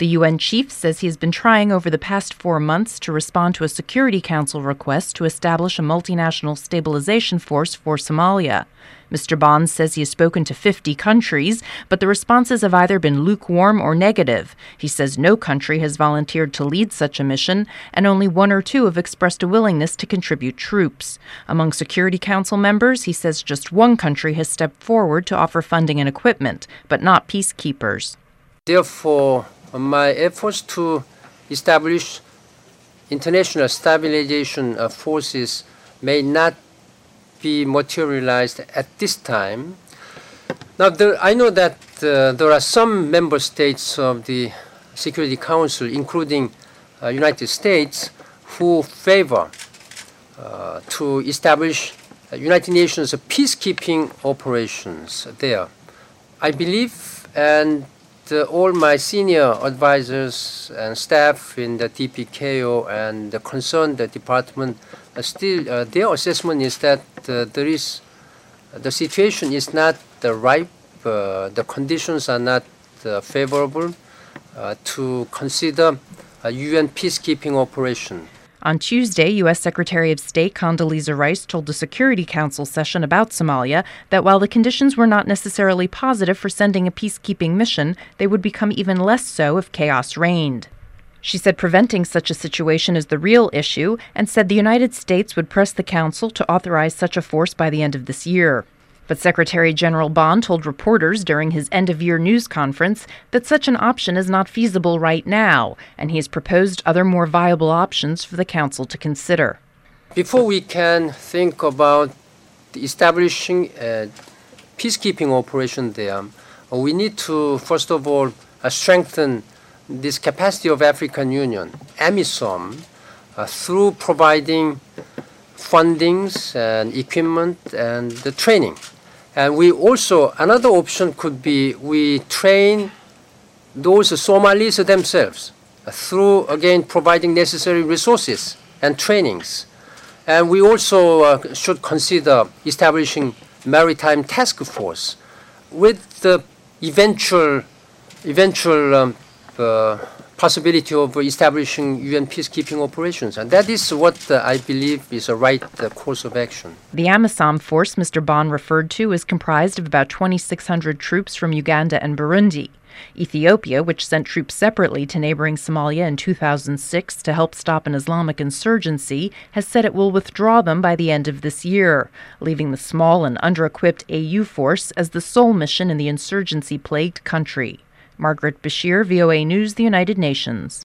The UN chief says he has been trying over the past 4 months to respond to a Security Council request to establish a multinational stabilization force for Somalia. Mr. Bond says he has spoken to 50 countries, but the responses have either been lukewarm or negative. He says no country has volunteered to lead such a mission, and only 1 or 2 have expressed a willingness to contribute troops. Among Security Council members, he says just 1 country has stepped forward to offer funding and equipment, but not peacekeepers. Therefore, my efforts to establish international stabilization forces may not be materialized at this time. Now, I know that there are some member states of the Security Council, including United States, who favor to establish United Nations peacekeeping operations there. I believe, and all my senior advisors and staff in the DPKO and the concerned department still their assessment is that the situation is not ripe, the conditions are not favorable to consider a UN peacekeeping operation. On Tuesday, U.S. Secretary of State Condoleezza Rice told the Security Council session about Somalia that while the conditions were not necessarily positive for sending a peacekeeping mission, they would become even less so if chaos reigned. She said preventing such a situation is the real issue and said the United States would press the Council to authorize such a force by the end of this year. But Secretary General Bond told reporters during his end-of-year news conference that such an option is not feasible right now, and he has proposed other more viable options for the Council to consider. Before we can think about establishing a peacekeeping operation there, we need to, first of all, strengthen this capacity of African Union, AMISOM, through providing fundings and equipment and the training. And we also, another option could be we train those Somalis themselves through, again, providing necessary resources and trainings. And we also should consider establishing maritime task force with the eventual possibility of establishing UN peacekeeping operations. And that is what I believe is a right course of action. The AMISOM force Mr. Bond referred to is comprised of about 2,600 troops from Uganda and Burundi. Ethiopia, which sent troops separately to neighboring Somalia in 2006 to help stop an Islamic insurgency, has said it will withdraw them by the end of this year, leaving the small and under-equipped AU force as the sole mission in the insurgency-plagued country. Margaret Bashir, VOA News, the United Nations.